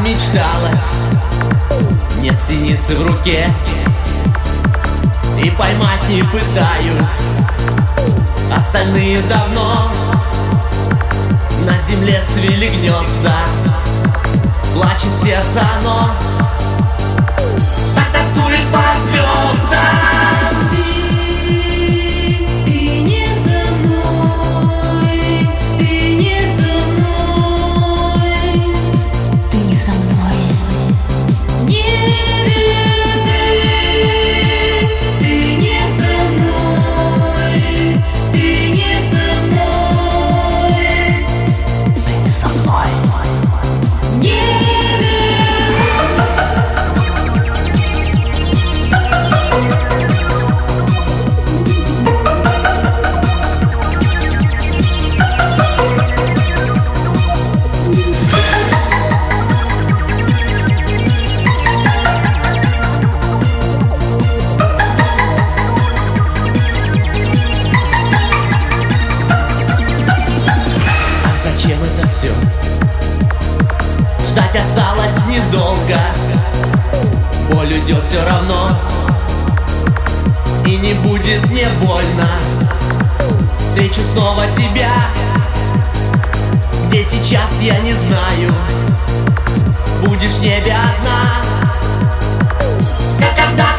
мечталось, нет синицы в руке, и поймать не пытаюсь. Остальные давно на земле свили гнезда. Плачет сердце оно, так тоскует по звездам. Ждать осталось недолго, боль уйдет все равно, и не будет мне больно. Встречу снова тебя, где сейчас я не знаю. Будешь в небе одна, как когда